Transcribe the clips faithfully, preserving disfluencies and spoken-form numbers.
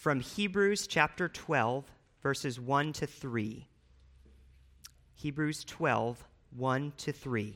from Hebrews chapter twelve, verses one to three. Hebrews twelve, one to three.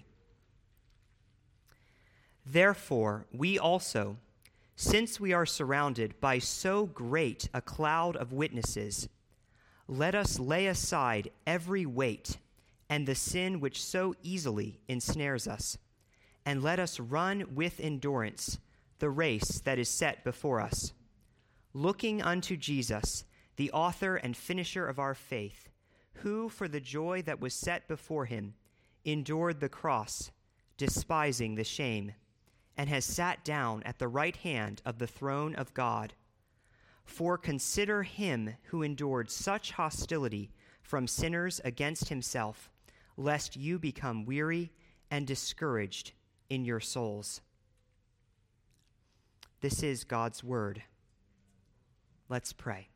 Therefore, we also, since we are surrounded by so great a cloud of witnesses, let us lay aside every weight and the sin which so easily ensnares us, and let us run with endurance the race that is set before us, looking unto Jesus, the author and finisher of our faith, who, for the joy that was set before him, endured the cross, despising the shame, and has sat down at the right hand of the throne of God. For consider him who endured such hostility from sinners against himself, lest you become weary and discouraged in your souls. This is God's word. Let's pray.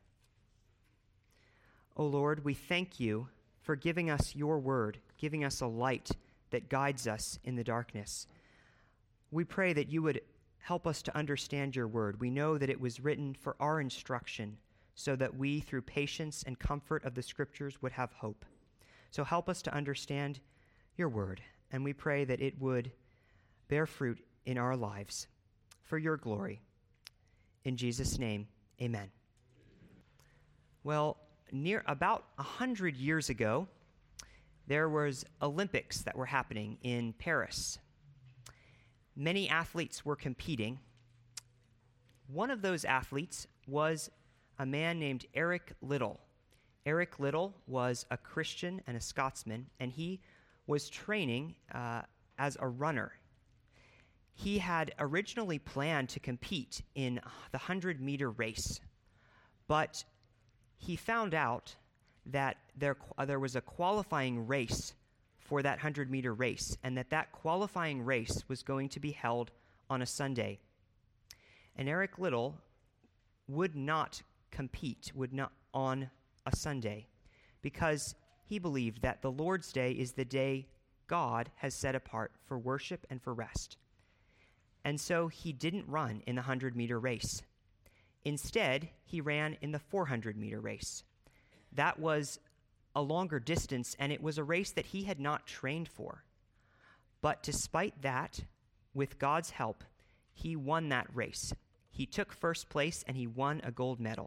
O Lord, we thank you for giving us your word, giving us a light that guides us in the darkness. We pray that you would help us to understand your word. We know that it was written for our instruction, so that we, through patience and comfort of the scriptures, would have hope. So help us to understand your word, and we pray that it would bear fruit in our lives for your glory. In Jesus' name, amen. Well, near about a hundred years ago, there was Olympics that were happening in Paris. Many athletes were competing. One of those athletes was a man named Eric Liddell. Eric Liddell was a Christian and a Scotsman, and he was training uh, as a runner. He had originally planned to compete in the hundred-meter race, but he found out that there, uh, there was a qualifying race for that hundred-meter race, and that that qualifying race was going to be held on a Sunday. And Eric Liddell would not compete, would not on a Sunday, because he believed that the Lord's Day is the day God has set apart for worship and for rest. And so he didn't run in the hundred-meter race. Instead, he ran in the four hundred-meter race. That was a longer distance, and it was a race that he had not trained for. But despite that, with God's help, he won that race. He took first place, and he won a gold medal.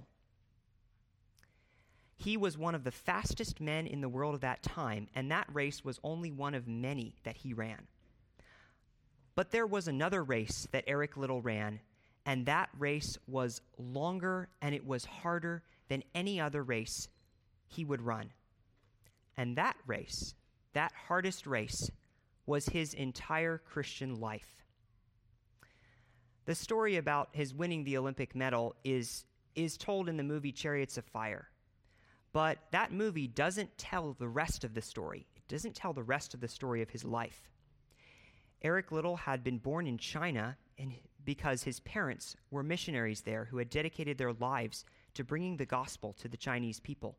He was one of the fastest men in the world at that time, and that race was only one of many that he ran. But there was another race that Eric Liddell ran, and that race was longer and it was harder than any other race he would run. And that race, that hardest race, was his entire Christian life. The story about his winning the Olympic medal is, is told in the movie Chariots of Fire. But that movie doesn't tell the rest of the story. It doesn't tell the rest of the story of his life. Eric Liddell had been born in China and because his parents were missionaries there who had dedicated their lives to bringing the gospel to the Chinese people.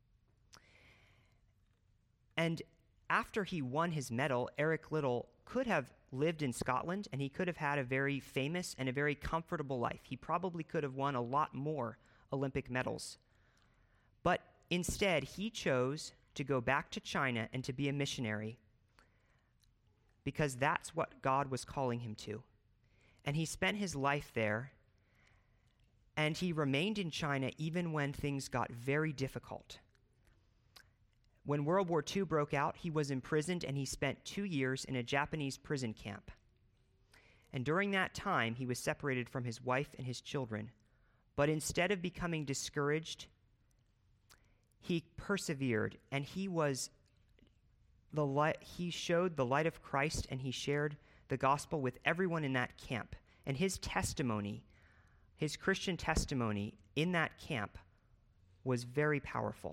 And after he won his medal, Eric Liddell could have lived in Scotland, and he could have had a very famous and a very comfortable life. He probably could have won a lot more Olympic medals. But instead, he chose to go back to China and to be a missionary because that's what God was calling him to. And he spent his life there, and he remained in China even when things got very difficult. When World War Two broke out, he was imprisoned, and he spent two years in a Japanese prison camp. And during that time, he was separated from his wife and his children. But instead of becoming discouraged, he persevered, and he was the light. He showed the light of Christ, and he shared the gospel with everyone in that camp. And his testimony, his Christian testimony in that camp, was very powerful.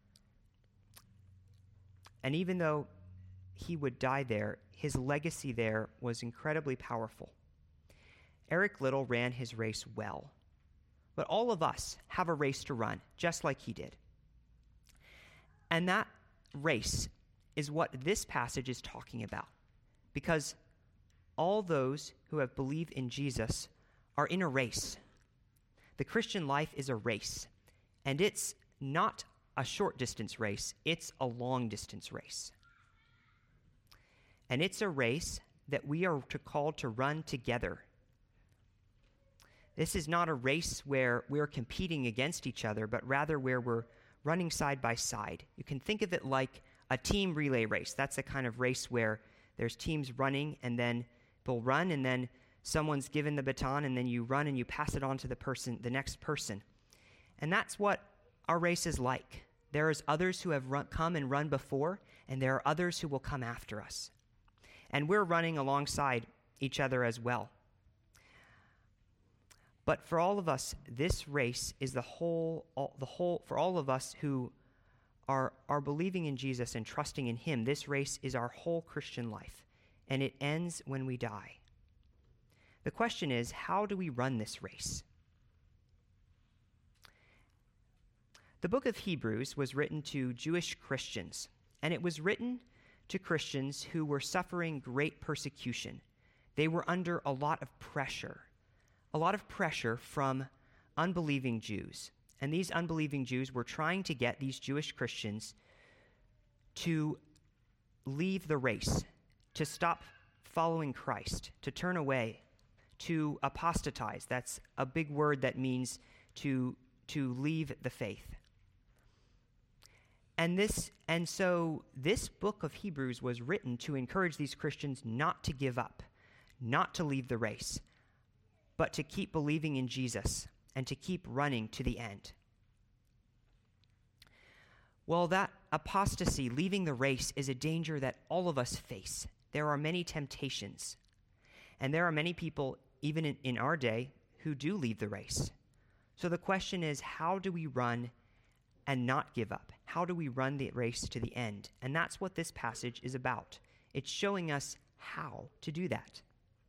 And even though he would die there, his legacy there was incredibly powerful. Eric Liddell ran his race well. But all of us have a race to run, just like he did. And that race is what this passage is talking about. Because all those who have believed in Jesus are in a race. The Christian life is a race, and it's not a short distance race, it's a long distance race. And it's a race that we are to called to run together. This is not a race where we're competing against each other, but rather where we're running side by side. You can think of it like a team relay race. That's a kind of race where there's teams running, and then they'll run, and then someone's given the baton, and then you run and you pass it on to the person, the next person. And that's what our race is like. There is others who have run, come and run before, and there are others who will come after us. And we're running alongside each other as well. But for all of us, this race is the whole, all, the whole, for all of us who are, are believing in Jesus and trusting in him, this race is our whole Christian life, and it ends when we die. The question is, how do we run this race? The book of Hebrews was written to Jewish Christians, and it was written to Christians who were suffering great persecution. They were under a lot of pressure, a lot of pressure from unbelieving Jews. And these unbelieving Jews were trying to get these Jewish Christians to leave the race, to stop following Christ, to turn away, to apostatize. That's a big word that means to, to leave the faith. And this, and so this book of Hebrews was written to encourage these Christians not to give up, not to leave the race, but to keep believing in Jesus and to keep running to the end. Well, that apostasy, leaving the race, is a danger that all of us face. There are many temptations, and there are many people, even in, in our day, who do leave the race. So the question is, how do we run and not give up? How do we run the race to the end? And that's what this passage is about. It's showing us how to do that.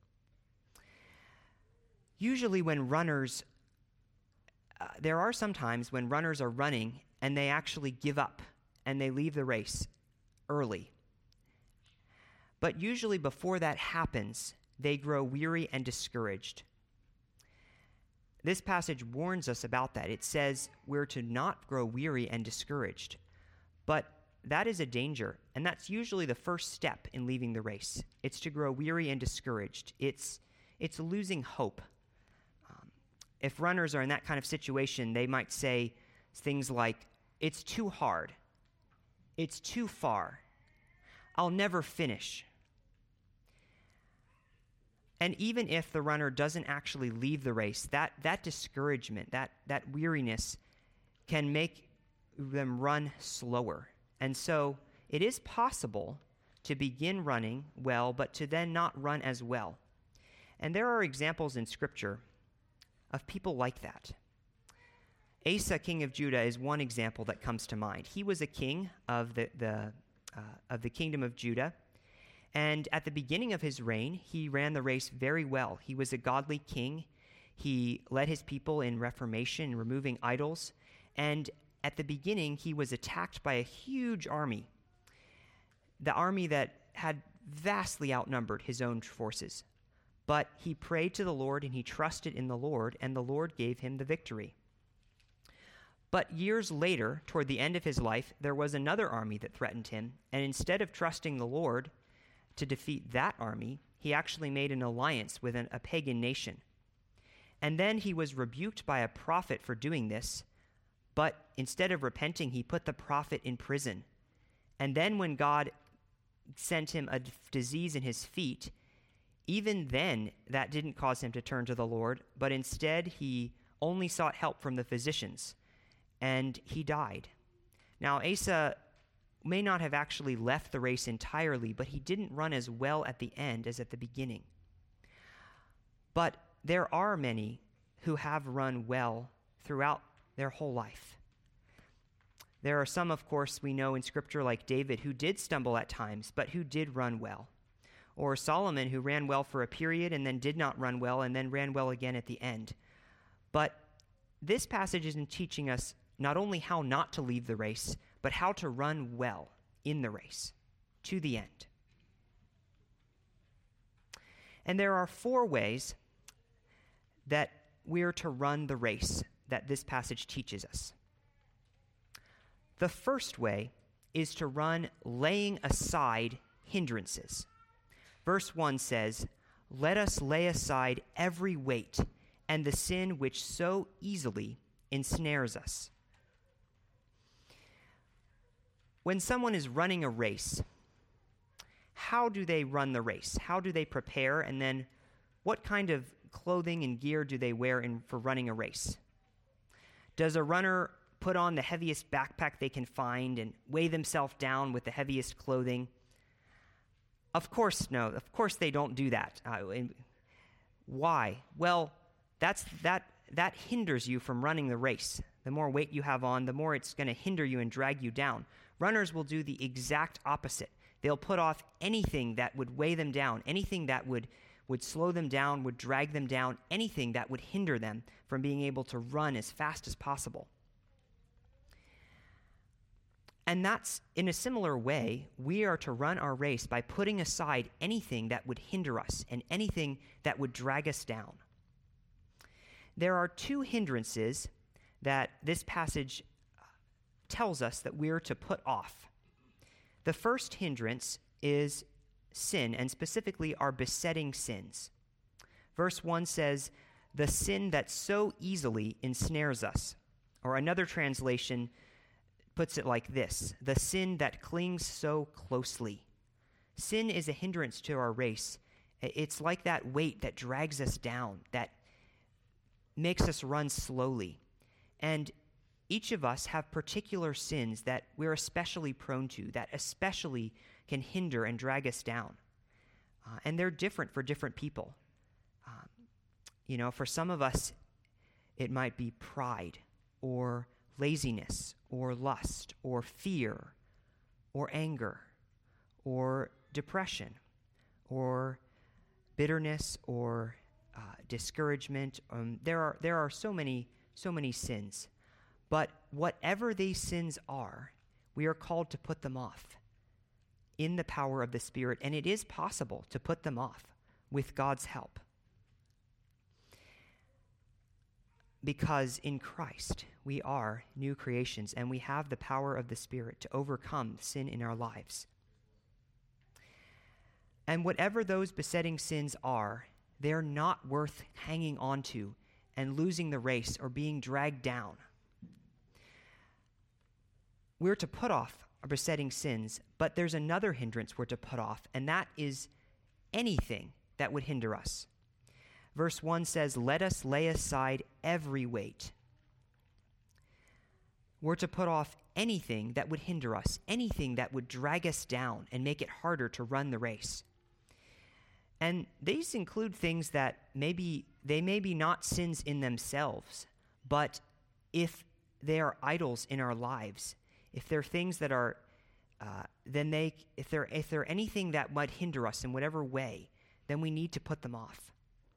Usually when runners, uh, there are some times when runners are running and they actually give up and they leave the race early. But usually before that happens, they grow weary and discouraged. This passage warns us about that. It says we're to not grow weary and discouraged. But that is a danger, and that's usually the first step in leaving the race. It's to grow weary and discouraged. It's, it's losing hope. Um, if runners are in that kind of situation, they might say things like, it's too hard. It's too far. I'll never finish. And even if the runner doesn't actually leave the race, that, that discouragement, that, that weariness can make them run slower. And so it is possible to begin running well, but to then not run as well. And there are examples in Scripture of people like that. Asa, king of Judah, is one example that comes to mind. He was a king of the, the, uh, of the kingdom of Judah. And at the beginning of his reign, he ran the race very well. He was a godly king. He led his people in reformation, removing idols. And at the beginning, he was attacked by a huge army, the army that had vastly outnumbered his own forces. But he prayed to the Lord, and he trusted in the Lord, and the Lord gave him the victory. But years later, toward the end of his life, there was another army that threatened him, and instead of trusting the Lord to defeat that army, he actually made an alliance with an, a pagan nation. And then he was rebuked by a prophet for doing this, but instead of repenting, he put the prophet in prison. And then when God sent him a d- disease in his feet, even then that didn't cause him to turn to the Lord, but instead he only sought help from the physicians, and he died. Now, Asa may not have actually left the race entirely, but he didn't run as well at the end as at the beginning. But there are many who have run well throughout their whole life. There are some, of course, we know in Scripture like David, who did stumble at times, but who did run well. Or Solomon, who ran well for a period and then did not run well and then ran well again at the end. But this passage isn't teaching us not only how not to leave the race, but how to run well in the race to the end. And there are four ways that we're to run the race that this passage teaches us. The first way is to run laying aside hindrances. Verse one says, "Let us lay aside every weight and the sin which so easily ensnares us." When someone is running a race, how do they run the race? How do they prepare? And then what kind of clothing and gear do they wear in, for running a race? Does a runner put on the heaviest backpack they can find and weigh themselves down with the heaviest clothing? Of course, no. Of course they don't do that. Uh, and why? Well, that's that that hinders you from running the race. The more weight you have on, the more it's going to hinder you and drag you down. Runners will do the exact opposite. They'll put off anything that would weigh them down, anything that would, would slow them down, would drag them down, anything that would hinder them from being able to run as fast as possible. And that's, in a similar way, we are to run our race by putting aside anything that would hinder us and anything that would drag us down. There are two hindrances that this passage tells us that we're to put off. The first hindrance is sin, and specifically our besetting sins. Verse one says, "The sin that so easily ensnares us." Or another translation puts it like this: "The sin that clings so closely." Sin is a hindrance to our race. It's like that weight that drags us down, that makes us run slowly. And each of us have particular sins that we're especially prone to, that especially can hinder and drag us down. Uh, and they're different for different people. Um, you know, for some of us, it might be pride or laziness or lust or fear or anger or depression or bitterness or uh, discouragement. Um, there are there are so many so many sins. But whatever these sins are, we are called to put them off in the power of the Spirit, and it is possible to put them off with God's help. Because in Christ, we are new creations, and we have the power of the Spirit to overcome sin in our lives. And whatever those besetting sins are, they're not worth hanging on to and losing the race or being dragged down. We're to put off our besetting sins, but there's another hindrance we're to put off, and that is anything that would hinder us. Verse one says, "Let us lay aside every weight." We're to put off anything that would hinder us, anything that would drag us down and make it harder to run the race. And these include things that maybe, they may be not sins in themselves, but if they are idols in our lives, if they're things that are, uh, then they, if they're, if they're anything that might hinder us in whatever way, then we need to put them off.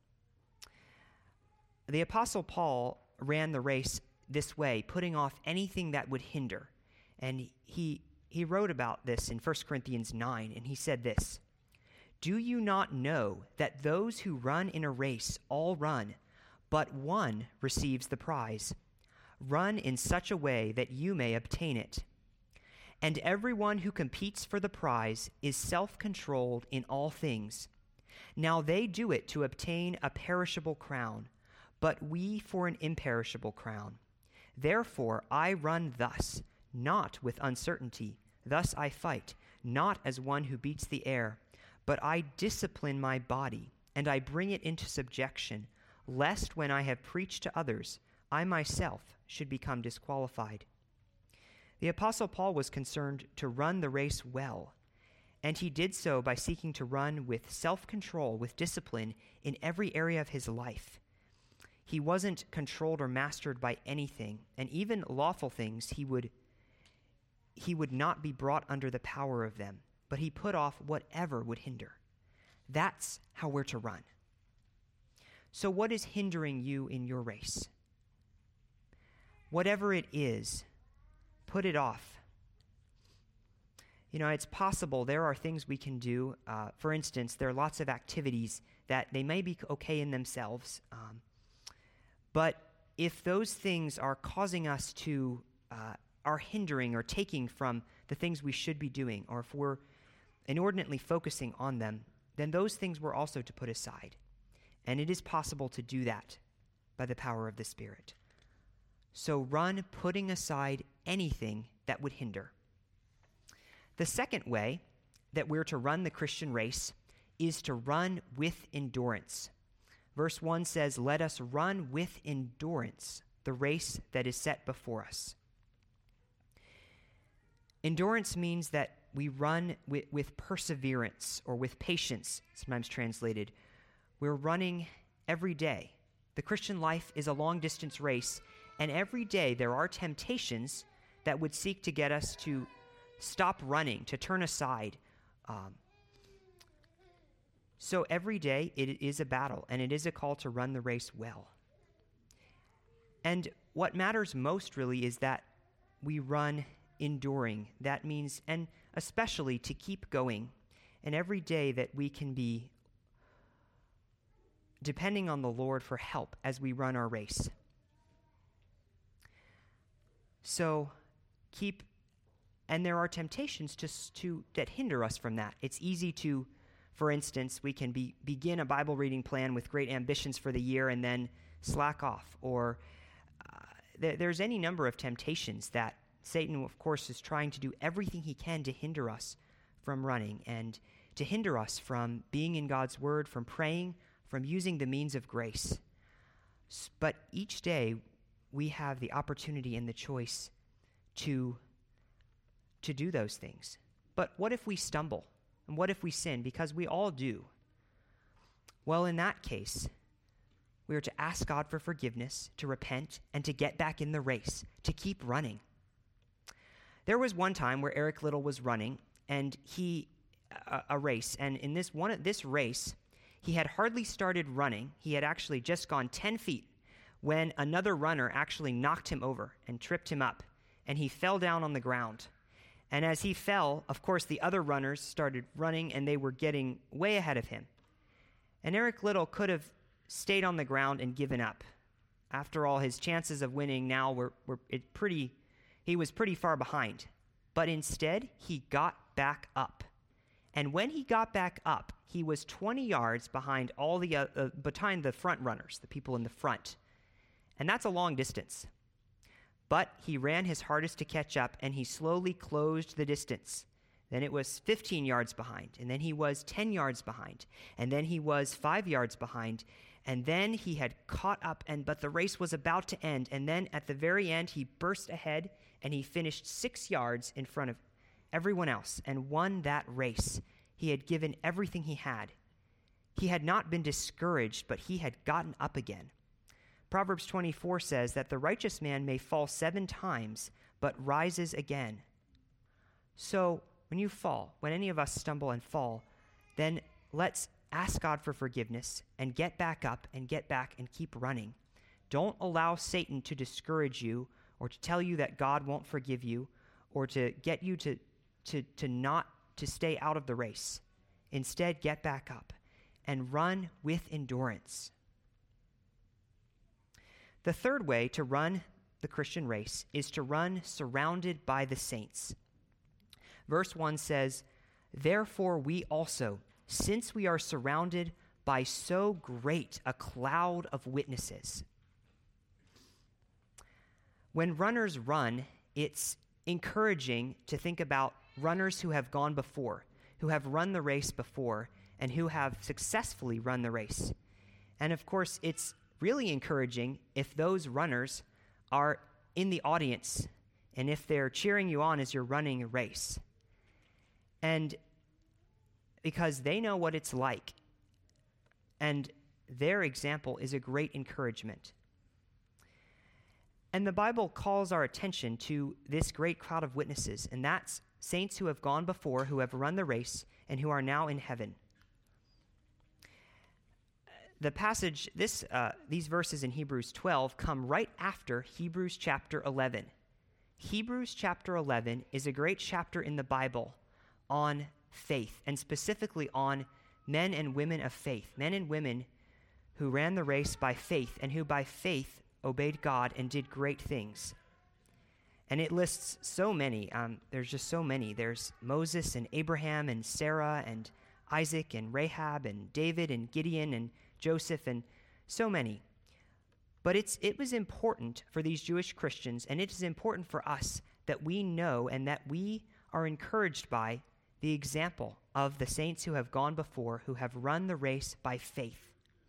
The Apostle Paul ran the race this way, putting off anything that would hinder. And he, he wrote about this in First Corinthians nine, and he said this: "Do you not know that those who run in a race all run, but one receives the prize? Run in such a way that you may obtain it. And everyone who competes for the prize is self-controlled in all things. Now they do it to obtain a perishable crown, but we for an imperishable crown. Therefore I run thus, not with uncertainty. Thus I fight, not as one who beats the air, but I discipline my body, and I bring it into subjection, lest when I have preached to others, I myself should become disqualified." The Apostle Paul was concerned to run the race well, and he did so by seeking to run with self-control, with discipline in every area of his life. He wasn't controlled or mastered by anything, and even lawful things he would he would not be brought under the power of them, but he put off whatever would hinder. That's how we're to run. So what is hindering you in your race? Whatever it is, put it off. You know, it's possible there are things we can do. Uh, for instance, there are lots of activities that they may be okay in themselves, um, But if those things are causing us to, uh, are hindering or taking from the things we should be doing, or if we're inordinately focusing on them, then those things we're also to put aside. And it is possible to do that by the power of the Spirit. So run putting aside anything that would hinder. The second way that we're to run the Christian race is to run with endurance. Verse one says, "Let us run with endurance the race that is set before us." Endurance means that we run with, with perseverance or with patience, sometimes translated. We're running every day. The Christian life is a long-distance race, and every day there are temptations that would seek to get us to stop running, to turn aside. Um, so every day it is a battle, and it is a call to run the race well. And what matters most really is that we run enduring. That means, and especially to keep going, and every day that we can be depending on the Lord for help as we run our race. So keep, and there are temptations to, to that hinder us from that. It's easy to, for instance, we can be, begin a Bible reading plan with great ambitions for the year and then slack off. Or uh, th- there's any number of temptations that Satan, of course, is trying to do everything he can to hinder us from running and to hinder us from being in God's Word, from praying, from using the means of grace. But each day we have the opportunity and the choice to, to do those things. But what if we stumble? And what if we sin? Because we all do. Well, in that case, we are to ask God for forgiveness, to repent, and to get back in the race, to keep running. There was one time where Eric Liddell was running, and he, a, a race, and in this one, this race, he had hardly started running. He had actually just gone ten feet when another runner actually knocked him over and tripped him up, and he fell down on the ground. And as he fell, of course, the other runners started running, and they were getting way ahead of him. And Eric Liddell could have stayed on the ground and given up. After all, his chances of winning now were, were it pretty, he was pretty far behind. But instead, he got back up. And when he got back up, he was twenty yards behind all the uh, uh, behind the front runners, the people in the front. And that's a long distance. But he ran his hardest to catch up, and he slowly closed the distance. Then it was fifteen yards behind, and then he was ten yards behind, and then he was five yards behind, and then he had caught up, and but the race was about to end, and then at the very end he burst ahead, and he finished six yards in front of everyone else and won that race. He had given everything he had. He had not been discouraged, but he had gotten up again. Proverbs twenty-four says that the righteous man may fall seven times, but rises again. So when you fall, when any of us stumble and fall, then let's ask God for forgiveness and get back up and get back and keep running. Don't allow Satan to discourage you or to tell you that God won't forgive you or to get you to, to, to not to stay out of the race. Instead, get back up and run with endurance. The third way to run the Christian race is to run surrounded by the saints. Verse one says, "Therefore we also, since we are surrounded by so great a cloud of witnesses." When runners run, it's encouraging to think about runners who have gone before, who have run the race before, and who have successfully run the race. And of course, it's really encouraging if those runners are in the audience and if they're cheering you on as you're running a race. And because they know what it's like, and their example is a great encouragement. And the Bible calls our attention to this great crowd of witnesses, and that's saints who have gone before, who have run the race, and who are now in heaven. The passage, this, uh, these verses in Hebrews twelve come right after Hebrews chapter eleven. Hebrews chapter eleven is a great chapter in the Bible on faith, and specifically on men and women of faith, men and women who ran the race by faith and who by faith obeyed God and did great things. And it lists so many. Um, there's just so many. There's Moses and Abraham and Sarah and Isaac and Rahab and David and Gideon and Joseph and so many. But it's it was important for these Jewish Christians, and it is important for us that we know and that we are encouraged by the example of the saints who have gone before, who have run the race by faith.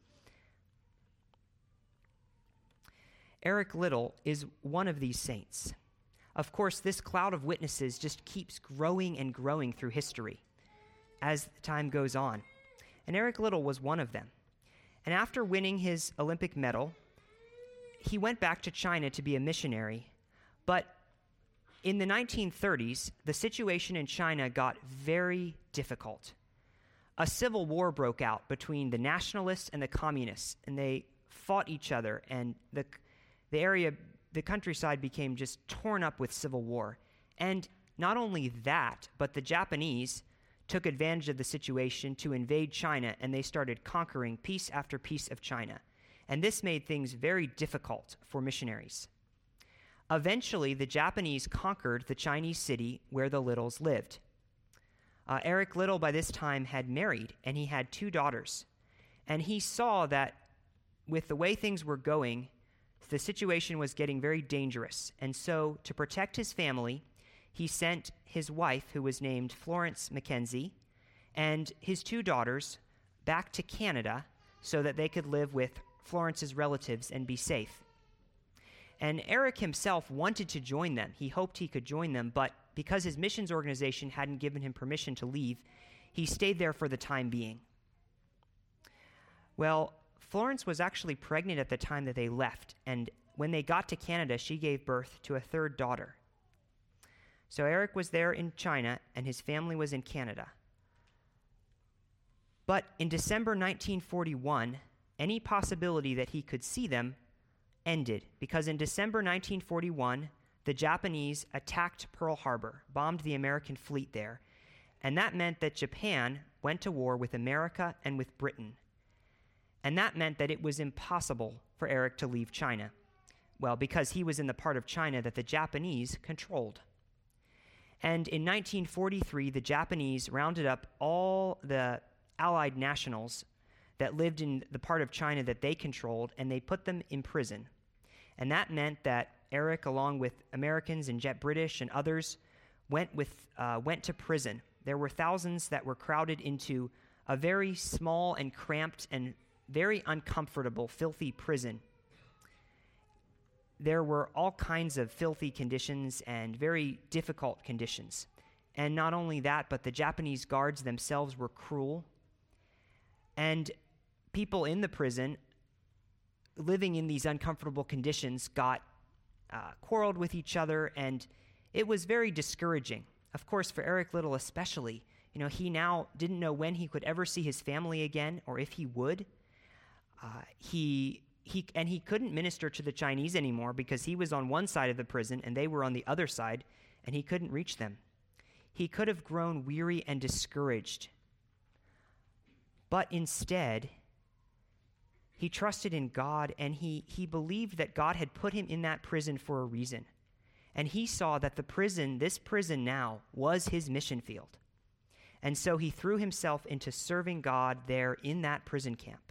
Eric Liddell is one of these saints. Of course, this cloud of witnesses just keeps growing and growing through history as time goes on. And Eric Liddell was one of them. And after winning his Olympic medal, he went back to China to be a missionary. But in the nineteen thirties, the situation in China got very difficult. A civil war broke out between the nationalists and the communists, and they fought each other, and the the area, the countryside became just torn up with civil war. And not only that, but the Japanese took advantage of the situation to invade China, and they started conquering piece after piece of China. And this made things very difficult for missionaries. Eventually, the Japanese conquered the Chinese city where the Liddells lived. Uh, Eric Liddell, by this time, had married, and he had two daughters. And he saw that with the way things were going, the situation was getting very dangerous. And so, to protect his family, he sent his wife, who was named Florence Mackenzie, and his two daughters back to Canada so that they could live with Florence's relatives and be safe. And Eric himself wanted to join them. He hoped he could join them, but because his missions organization hadn't given him permission to leave, he stayed there for the time being. Well, Florence was actually pregnant at the time that they left, and when they got to Canada, she gave birth to a third daughter. So Eric was there in China, and his family was in Canada. But in December nineteen forty-one, any possibility that he could see them ended, because in December nineteen forty-one, the Japanese attacked Pearl Harbor, bombed the American fleet there, and that meant that Japan went to war with America and with Britain. And that meant that it was impossible for Eric to leave China. Well, because he was in the part of China that the Japanese controlled. And in nineteen forty-three, the Japanese rounded up all the Allied nationals that lived in the part of China that they controlled, and they put them in prison. And that meant that Eric, along with Americans and Jet British and others, went with uh, went to prison. There were thousands that were crowded into a very small and cramped and very uncomfortable, filthy prison. There were all kinds of filthy conditions and very difficult conditions. And not only that, but the Japanese guards themselves were cruel. And people in the prison, living in these uncomfortable conditions, got uh, quarreled with each other, and it was very discouraging. Of course, for Eric Liddell especially, you know, he now didn't know when he could ever see his family again, or if he would. Uh, he he and he couldn't minister to the Chinese anymore because he was on one side of the prison and they were on the other side, and he couldn't reach them. He could have grown weary and discouraged. But instead, he trusted in God, and he, he believed that God had put him in that prison for a reason. And he saw that the prison, this prison now, was his mission field. And so he threw himself into serving God there in that prison camp.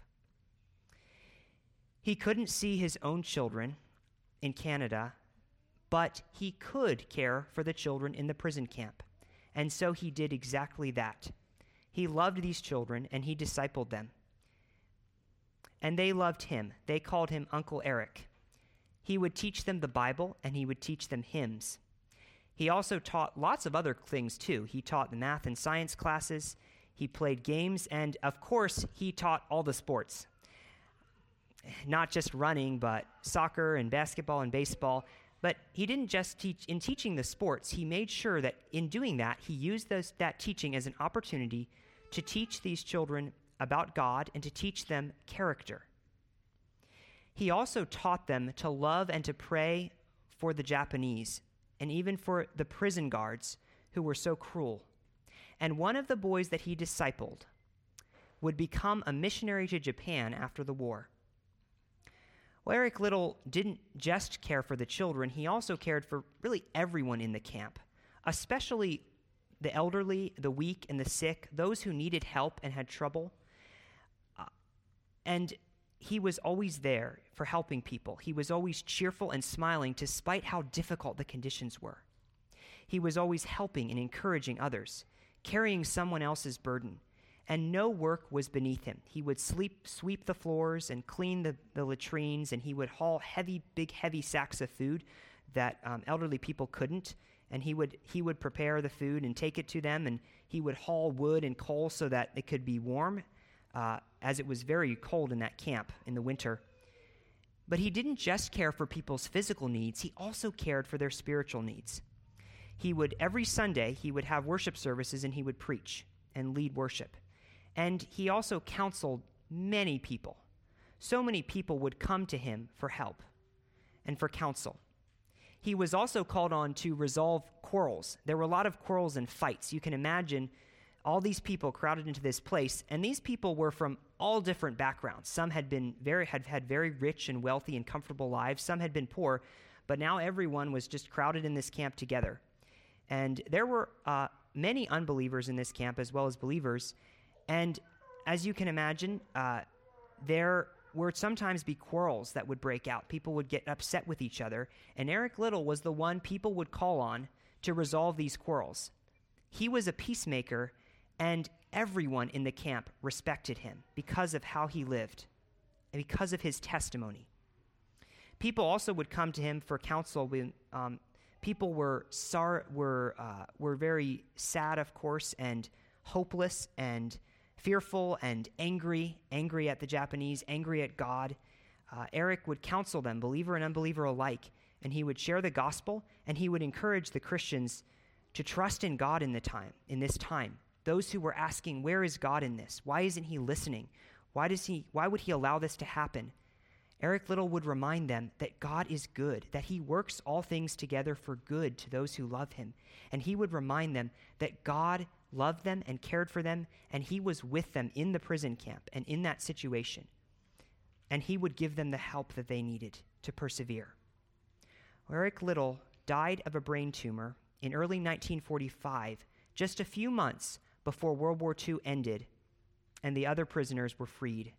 He couldn't see his own children in Canada, but he could care for the children in the prison camp. And so he did exactly that. He loved these children, and he discipled them. And they loved him. They called him Uncle Eric. He would teach them the Bible, and he would teach them hymns. He also taught lots of other things, too. He taught the math and science classes. He played games, and, of course, he taught all the sports. Not just running, but soccer and basketball and baseball. But he didn't just teach. In teaching the sports, he made sure that in doing that, he used those, that teaching as an opportunity to teach these children about God and to teach them character. He also taught them to love and to pray for the Japanese and even for the prison guards who were so cruel. And one of the boys that he discipled would become a missionary to Japan after the war. Well, Eric Liddell didn't just care for the children, he also cared for really everyone in the camp, especially the elderly, the weak, and the sick, those who needed help and had trouble. Uh, and he was always there for helping people. He was always cheerful and smiling despite how difficult the conditions were. He was always helping and encouraging others, carrying someone else's burden, and no work was beneath him. He would sleep, sweep the floors and clean the, the latrines, and he would haul heavy, big, heavy sacks of food that um, elderly people couldn't, and he would he would prepare the food and take it to them, and he would haul wood and coal so that it could be warm, uh, as it was very cold in that camp in the winter. But he didn't just care for people's physical needs, he also cared for their spiritual needs. He would, every Sunday, he would have worship services and he would preach and lead worship. And he also counseled many people. So many people would come to him for help and for counsel. He was also called on to resolve quarrels. There were a lot of quarrels and fights. You can imagine all these people crowded into this place, and these people were from all different backgrounds. Some had been very had had very rich and wealthy and comfortable lives. Some had been poor, but now everyone was just crowded in this camp together. And there were uh, many unbelievers in this camp as well as believers. And as you can imagine, uh, there would sometimes be quarrels that would break out. People would get upset with each other. And Eric Liddell was the one people would call on to resolve these quarrels. He was a peacemaker, and everyone in the camp respected him because of how he lived and because of his testimony. People also would come to him for counsel when um, people were sor- were uh, were very sad, of course, and hopeless and fearful and angry, angry at the Japanese, angry at God. Uh, Eric would counsel them, believer and unbeliever alike, and he would share the gospel, and he would encourage the Christians to trust in God in the time, in this time. Those who were asking, where is God in this? Why isn't he listening? Why does he, why would he allow this to happen? Eric Liddell would remind them that God is good, that he works all things together for good to those who love him. And he would remind them that God loved them and cared for them, and he was with them in the prison camp and in that situation. And he would give them the help that they needed to persevere. Eric Liddell died of a brain tumor in early nineteen forty-five, just a few months before World War Two ended and the other prisoners were freed.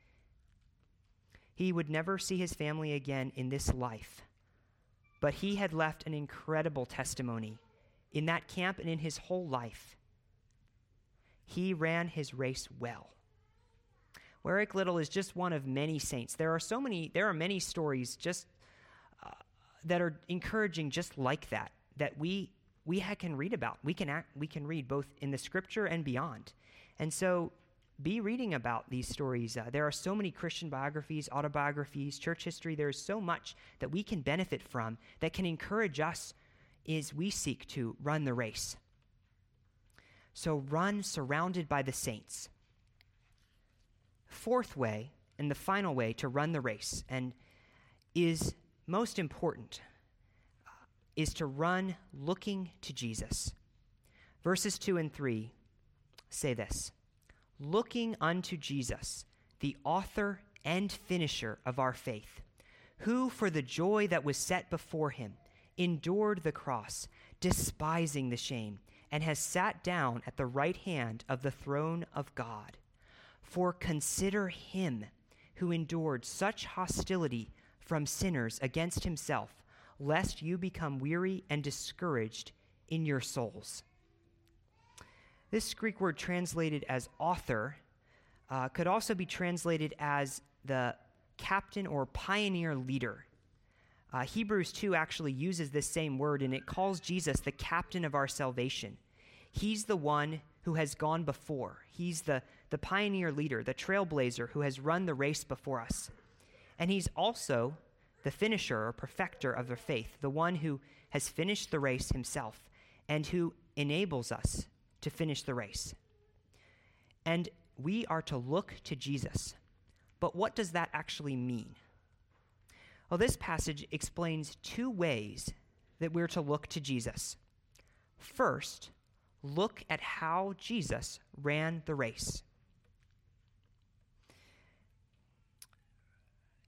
He would never see his family again in this life, but he had left an incredible testimony in that camp and in his whole life. He ran his race well. Well, Eric Liddell is just one of many saints. There are so many, there are many stories just uh, that are encouraging just like that, that we we ha- can read about. We can act, we can read both in the scripture and beyond. And so be reading about these stories. Uh, there are so many Christian biographies, autobiographies, church history. There is so much that we can benefit from that can encourage us as we seek to run the race. So run surrounded by the saints. Fourth way, and the final way to run the race, and is most important, uh, is to run looking to Jesus. Verses two and three say this: looking unto Jesus, the author and finisher of our faith, who for the joy that was set before him endured the cross, despising the shame, and has sat down at the right hand of the throne of God. For consider him who endured such hostility from sinners against himself, lest you become weary and discouraged in your souls. This Greek word translated as author uh, could also be translated as the captain or pioneer leader. Uh, Hebrews two actually uses this same word, and it calls Jesus the captain of our salvation. He's the one who has gone before. He's the, the pioneer leader, the trailblazer who has run the race before us. And he's also the finisher or perfecter of the faith, the one who has finished the race himself and who enables us to finish the race. And we are to look to Jesus. But what does that actually mean? Well, this passage explains two ways that we're to look to Jesus. First, look at how Jesus ran the race.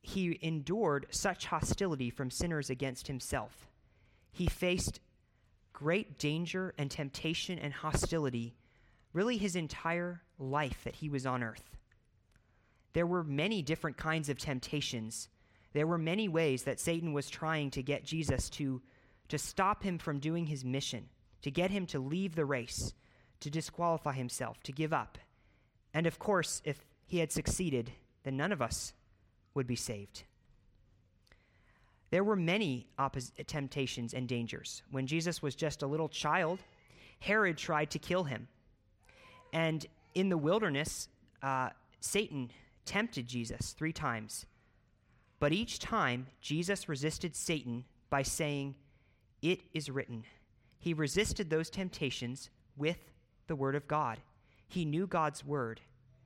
he endured such hostility from sinners against himself. He faced great danger and temptation and hostility really his entire life that he was on earth. There were many different kinds of temptations. There were many ways that Satan was trying to get Jesus to, to stop him from doing his mission, to get him to leave the race, to disqualify himself, to give up. And of course, if he had succeeded, then none of us would be saved. There were many oppos- temptations and dangers. When Jesus was just a little child, Herod tried to kill him. And in the wilderness, uh, Satan tempted Jesus three times. But each time, Jesus resisted Satan by saying, "It is written." He resisted those temptations with the word of God. He knew God's word.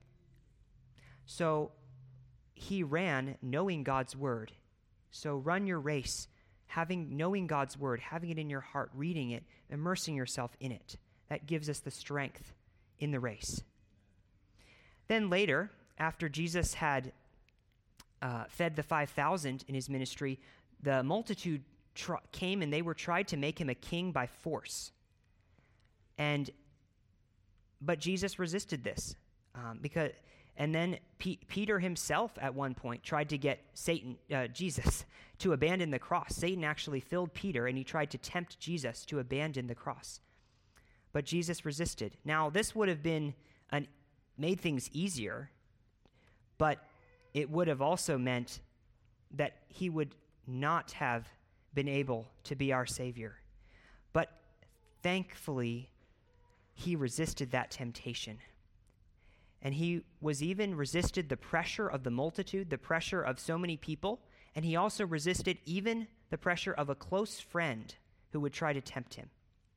So he ran knowing God's word. So run your race, having knowing God's word, having it in your heart, reading it, immersing yourself in it. That gives us the strength in the race. Then later, after Jesus had uh, fed the five thousand in his ministry, the multitude tr- came and they were tried to make him a king by force. And but Jesus resisted this um, because. And then P- Peter himself at one point tried to get Satan, uh, Jesus, to abandon the cross. Satan actually filled Peter, and he tried to tempt Jesus to abandon the cross. But Jesus resisted. Now, this would have been an, made things easier, but it would have also meant that he would not have been able to be our Savior. But thankfully, he resisted that temptation. And he was even resisted the pressure of the multitude, the pressure of so many people, and he also resisted even the pressure of a close friend who would try to tempt him.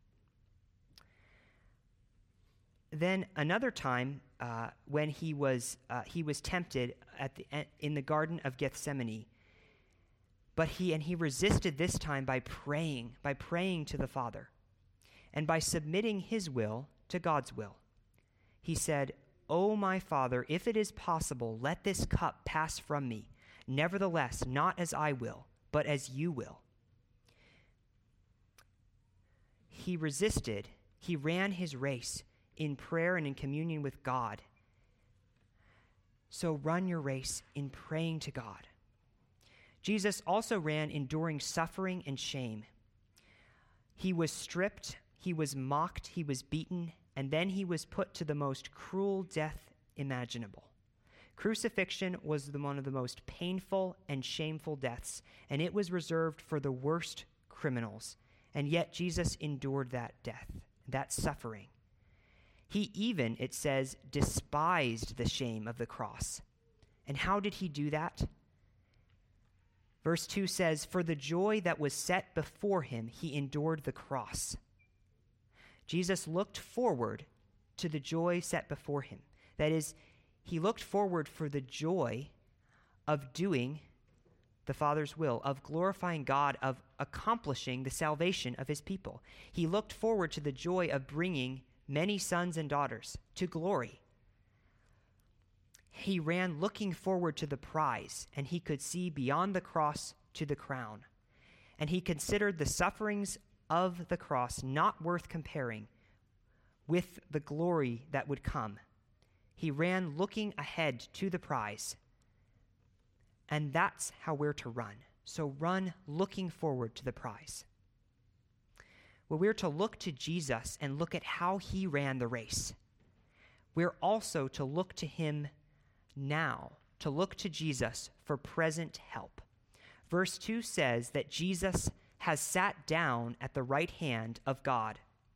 Then another time, uh, when he was uh, he was tempted at the in the Garden of Gethsemane, but he and he resisted this time by praying, by praying to the Father, and by submitting his will to God's will. He said, "O my Father, if it is possible, let this cup pass from me. Nevertheless, not as I will, but as you will." He resisted. He ran his race in prayer and in communion with God. So run your race in praying to God. Jesus also ran enduring suffering and shame. He was stripped, he was mocked, he was beaten, and then he was put to the most cruel death imaginable. Crucifixion was the, one of the most painful and shameful deaths, and it was reserved for the worst criminals. And yet Jesus endured that death, that suffering. He even, it says, despised the shame of the cross. And how did he do that? Verse two says, "For the joy that was set before him, he endured the cross." Jesus looked forward to the joy set before him. That is, he looked forward for the joy of doing the Father's will, of glorifying God, of accomplishing the salvation of his people. He looked forward to the joy of bringing many sons and daughters to glory. He ran looking forward to the prize, and he could see beyond the cross to the crown. And he considered the sufferings of the cross not worth comparing with the glory that would come. He ran looking ahead to the prize. And that's how we're to run. So run looking forward to the prize. Well, we're to look to Jesus and look at how he ran the race. We're also to look to him now, to look to Jesus for present help. Verse two says that Jesus has sat down at the right hand of God.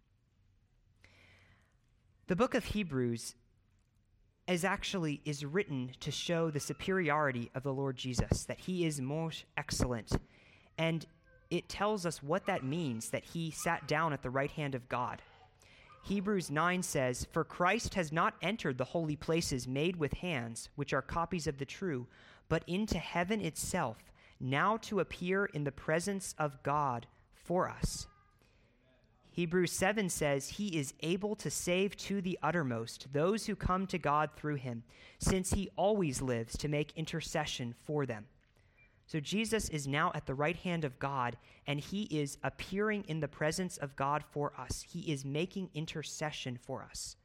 The book of Hebrews is actually is written to show the superiority of the Lord Jesus, that he is most excellent. And it tells us what that means, that he sat down at the right hand of God. Hebrews nine says, "For Christ has not entered the holy places made with hands, which are copies of the true, but into heaven itself, now to appear in the presence of God for us." Hebrews seven says, "He is able to save to the uttermost those who come to God through him, since he always lives to make intercession for them." So Jesus is now at the right hand of God, and he is appearing in the presence of God for us. He is making intercession for us.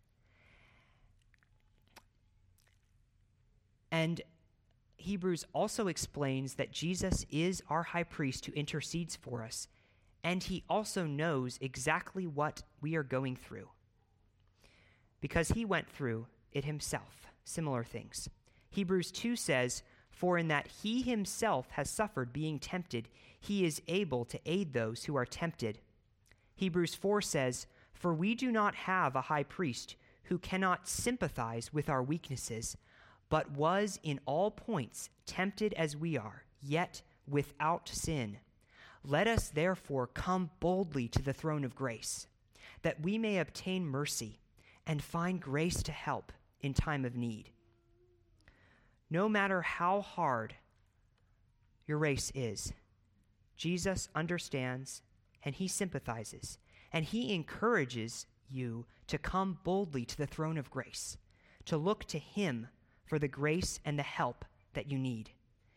And Hebrews also explains that Jesus is our high priest who intercedes for us, and he also knows exactly what we are going through, because he went through it himself, similar things. Hebrews two says, "For in that he himself has suffered being tempted, he is able to aid those who are tempted." Hebrews four says, "For we do not have a high priest who cannot sympathize with our weaknesses, but was in all points tempted as we are, yet without sin. Let us therefore come boldly to the throne of grace, that we may obtain mercy and find grace to help in time of need." No matter how hard your race is, Jesus understands and he sympathizes, and he encourages you to come boldly to the throne of grace, to look to him for the grace and the help that you need.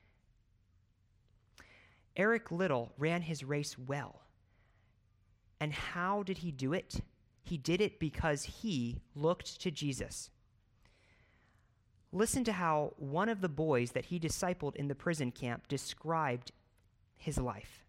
Eric Liddell ran his race well. And how did he do it? He did it because he looked to Jesus. Listen to how one of the boys that he discipled in the prison camp described his life.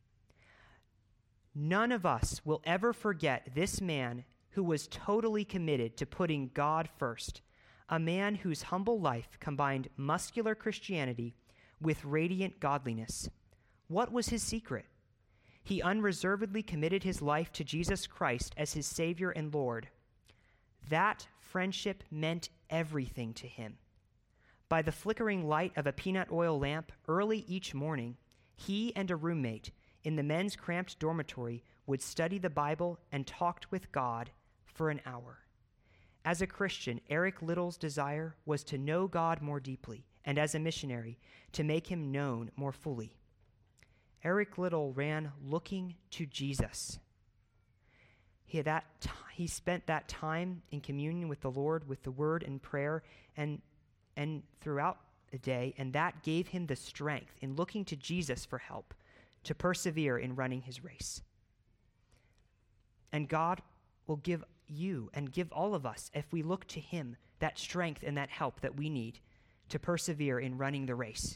"None of us will ever forget this man who was totally committed to putting God first, a man whose humble life combined muscular Christianity with radiant godliness. What was his secret? He unreservedly committed his life to Jesus Christ as his Savior and Lord. That friendship meant everything to him. By the flickering light of a peanut oil lamp early each morning, he and a roommate in the men's cramped dormitory would study the Bible and talked with God for an hour. As a Christian, Eric Liddell's desire was to know God more deeply, and as a missionary, to make him known more fully. Eric Liddell ran looking to Jesus. He, had that t- he spent that time in communion with the Lord, with the Word and prayer, and, and throughout the day, and that gave him the strength in looking to Jesus for help to persevere in running his race. And God will give you and give all of us, if we look to him, that strength and that help that we need to persevere in running the race.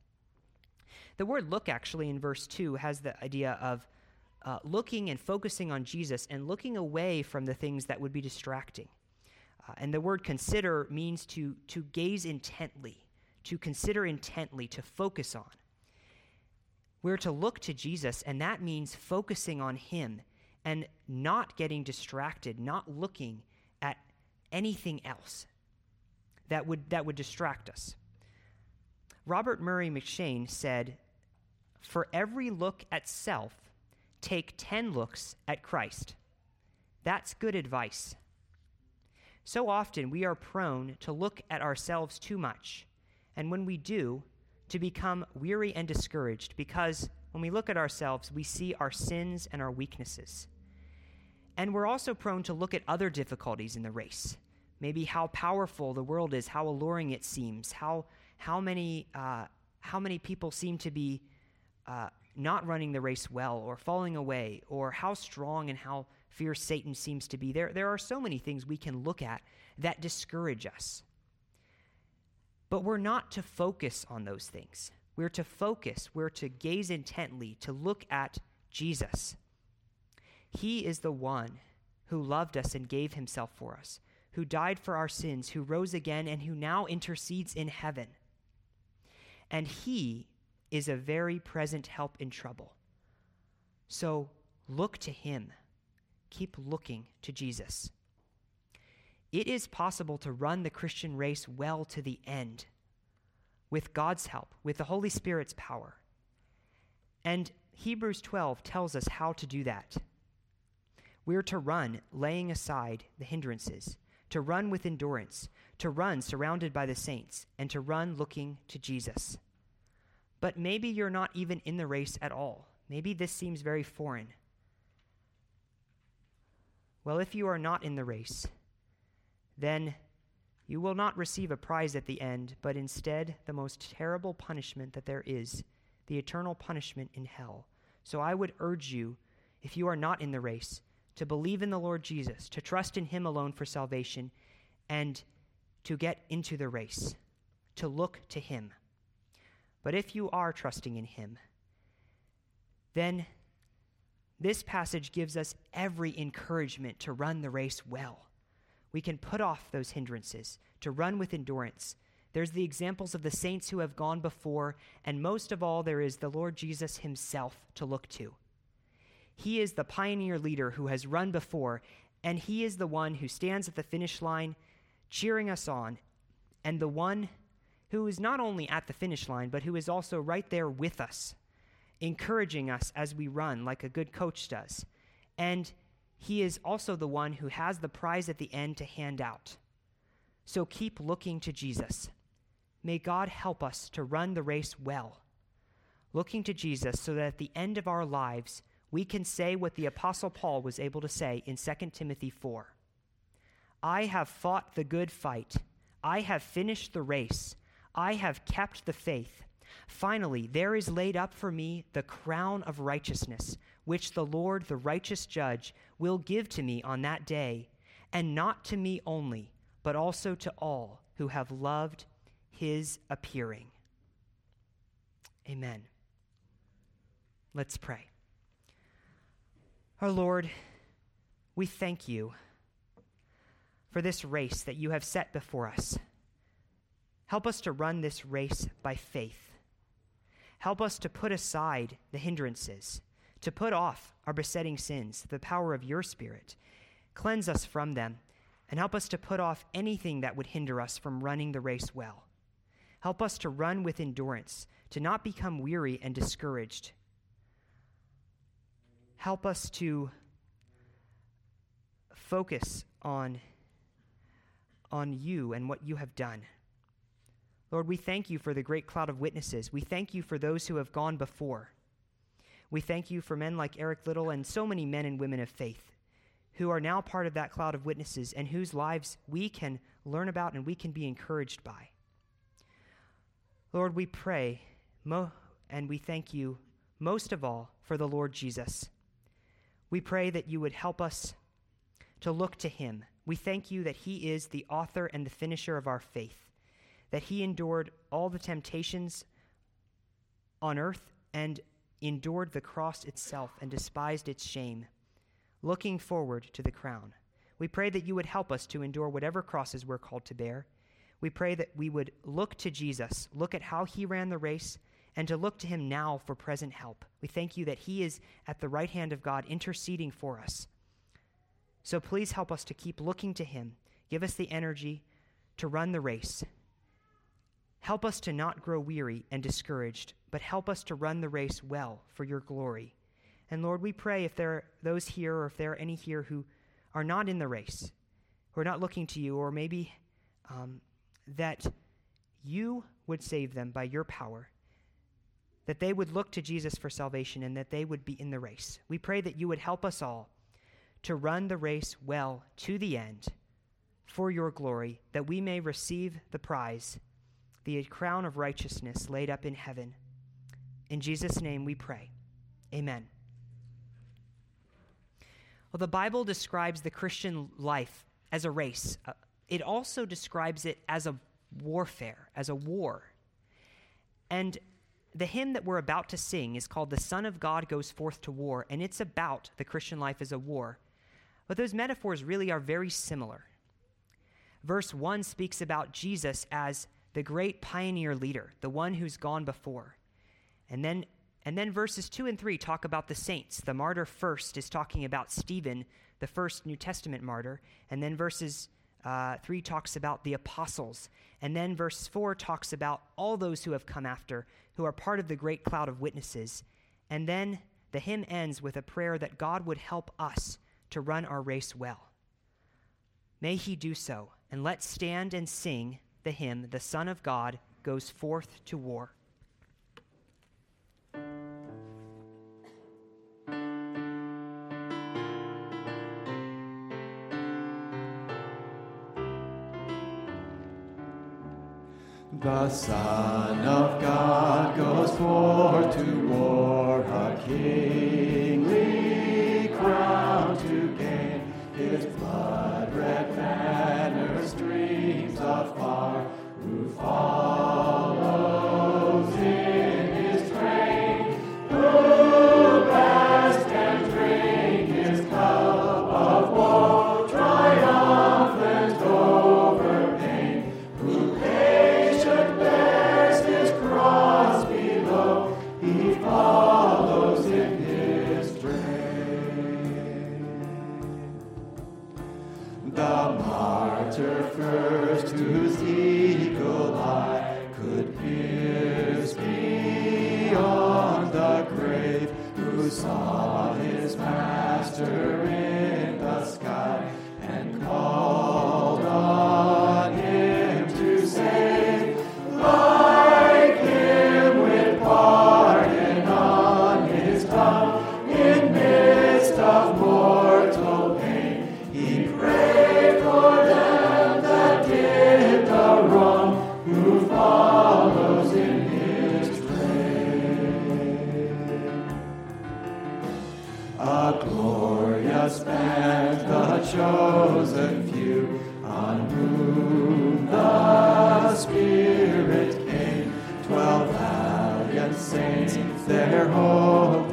The word look actually in verse two has the idea of uh, looking and focusing on Jesus and looking away from the things that would be distracting. Uh, and the word consider means to, to gaze intently, to consider intently, to focus on. We're to look to Jesus, and that means focusing on him and not getting distracted, not looking at anything else that would, that would distract us. Robert Murray McShane said, "For every look at self, take ten looks at Christ." That's good advice. So often we are prone to look at ourselves too much, and when we do, to become weary and discouraged, because when we look at ourselves, we see our sins and our weaknesses. And we're also prone to look at other difficulties in the race. Maybe how powerful the world is, how alluring it seems, how how many uh, how many people seem to be uh, not running the race well or falling away, or how strong and how fierce Satan seems to be. There, there are so many things we can look at that discourage us. But we're not to focus on those things. We're to focus, we're to gaze intently, to look at Jesus. He is the one who loved us and gave himself for us, who died for our sins, who rose again, and who now intercedes in heaven. And he is a very present help in trouble. So look to him. Keep looking to Jesus. It is possible to run the Christian race well to the end with God's help, with the Holy Spirit's power. And Hebrews twelve tells us how to do that. We're to run laying aside the hindrances, to run with endurance, to run surrounded by the saints, and to run looking to Jesus. But maybe you're not even in the race at all. Maybe this seems very foreign. Well, if you are not in the race, then you will not receive a prize at the end, but instead the most terrible punishment that there is, the eternal punishment in hell. So I would urge you, if you are not in the race, to believe in the Lord Jesus, to trust in him alone for salvation, and to get into the race, to look to him. But if you are trusting in him, then this passage gives us every encouragement to run the race well. We can put off those hindrances, to run with endurance. There's the examples of the saints who have gone before, and most of all, there is the Lord Jesus himself to look to. He is the pioneer leader who has run before, and he is the one who stands at the finish line cheering us on, and the one who is not only at the finish line, but who is also right there with us, encouraging us as we run like a good coach does. And he is also the one who has the prize at the end to hand out. So keep looking to Jesus. May God help us to run the race well, looking to Jesus so that at the end of our lives, we can say what the Apostle Paul was able to say in Second Timothy four. I have fought the good fight. I have finished the race. I have kept the faith. Finally, there is laid up for me the crown of righteousness, which the Lord, the righteous judge, will give to me on that day, and not to me only, but also to all who have loved his appearing. Amen. Let's pray. Our Lord, we thank you for this race that you have set before us. Help us to run this race by faith. Help us to put aside the hindrances, to put off our besetting sins, the power of your Spirit. Cleanse us from them, and help us to put off anything that would hinder us from running the race well. Help us to run with endurance, to not become weary and discouraged. Help us to focus on, on you and what you have done. Lord, we thank you for the great cloud of witnesses. We thank you for those who have gone before. We thank you for men like Eric Little and so many men and women of faith who are now part of that cloud of witnesses and whose lives we can learn about and we can be encouraged by. Lord, we pray mo- and we thank you most of all for the Lord Jesus. We pray that you would help us to look to him. We thank you that he is the author and the finisher of our faith, that he endured all the temptations on earth and endured the cross itself and despised its shame, looking forward to the crown. We pray that you would help us to endure whatever crosses we're called to bear. We pray that we would look to Jesus, look at how he ran the race, and to look to him now for present help. We thank you that he is at the right hand of God interceding for us. So please help us to keep looking to him. Give us the energy to run the race. Help us to not grow weary and discouraged, but help us to run the race well for your glory. And Lord, we pray if there are those here or if there are any here who are not in the race, who are not looking to you, or maybe um, that you would save them by your power, that they would look to Jesus for salvation and that they would be in the race. We pray that you would help us all to run the race well to the end for your glory, that we may receive the prize, the crown of righteousness laid up in heaven. In Jesus' name we pray. Amen. Well, the Bible describes the Christian life as a race. Uh, it also describes it as a warfare, as a war. And the hymn that we're about to sing is called "The Son of God Goes Forth to War," and it's about the Christian life as a war. But those metaphors really are very similar. Verse one speaks about Jesus as the great pioneer leader, the one who's gone before. And then, and then verses two and three talk about the saints. The martyr first is talking about Stephen, the first New Testament martyr. And then verses uh, three talks about the apostles. And then verse four talks about all those who have come after, who are part of the great cloud of witnesses. And then the hymn ends with a prayer that God would help us to run our race well. May he do so. And let's stand and sing the hymn, "The Son of God Goes Forth to War." The Son of God goes forth to war, a kingly crown to gain. His blood-red banner streams afar, who follows in his train, who best can drink his cup of woe, triumphant over pain, who patient bears his cross below, he follows in his train. The martyr first, whose eagle eye could pierce beyond the grave, who saw his master in the sky and called on him to save. Like him with pardon on his tongue, in midst of mortal pain, he prayed for them that did the wrong, who follows in his train. A glorious band, the chosen few, on whom the Spirit came, twelve valiant saints, their hope